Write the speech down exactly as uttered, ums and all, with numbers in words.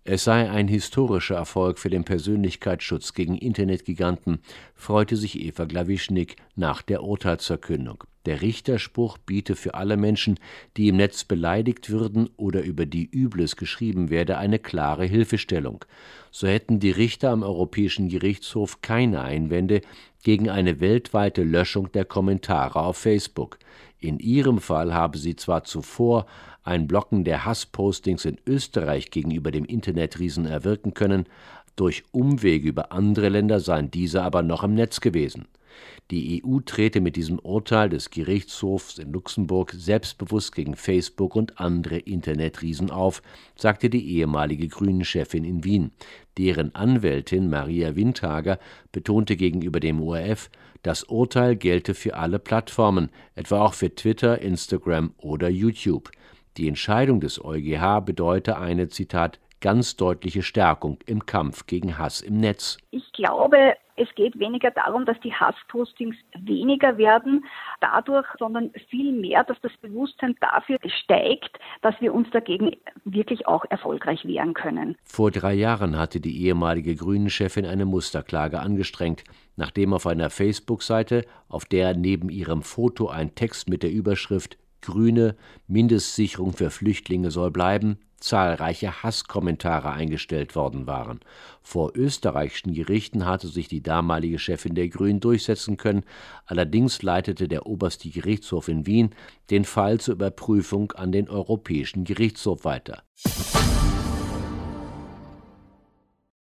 Es sei ein historischer Erfolg für den Persönlichkeitsschutz gegen Internetgiganten, freute sich Eva Glawischnik nach der Urteilsverkündung. Der Richterspruch biete für alle Menschen, die im Netz beleidigt würden oder über die Übles geschrieben werde, eine klare Hilfestellung. So hätten die Richter am Europäischen Gerichtshof keine Einwände gegen eine weltweite Löschung der Kommentare auf Facebook. In ihrem Fall habe sie zwar zuvor ein Blocken der Hasspostings in Österreich gegenüber dem Internetriesen erwirken können, durch Umwege über andere Länder seien diese aber noch im Netz gewesen. Die E U trete mit diesem Urteil des Gerichtshofs in Luxemburg selbstbewusst gegen Facebook und andere Internetriesen auf, sagte die ehemalige Grünen-Chefin in Wien. Deren Anwältin Maria Windhager betonte gegenüber dem O R F, das Urteil gelte für alle Plattformen, etwa auch für Twitter, Instagram oder YouTube. Die Entscheidung des EuGH bedeute eine, Zitat, ganz deutliche Stärkung im Kampf gegen Hass im Netz. Ich glaube, es geht weniger darum, dass die Hasspostings weniger werden dadurch, sondern vielmehr, dass das Bewusstsein dafür steigt, dass wir uns dagegen wirklich auch erfolgreich wehren können. Vor drei Jahren hatte die ehemalige Grünen-Chefin eine Musterklage angestrengt, nachdem auf einer Facebook-Seite, auf der neben ihrem Foto ein Text mit der Überschrift »Grüne Mindestsicherung für Flüchtlinge soll bleiben« zahlreiche Hasskommentare eingestellt worden waren. Vor österreichischen Gerichten hatte sich die damalige Chefin der Grünen durchsetzen können, allerdings leitete der Oberste Gerichtshof in Wien den Fall zur Überprüfung an den Europäischen Gerichtshof weiter.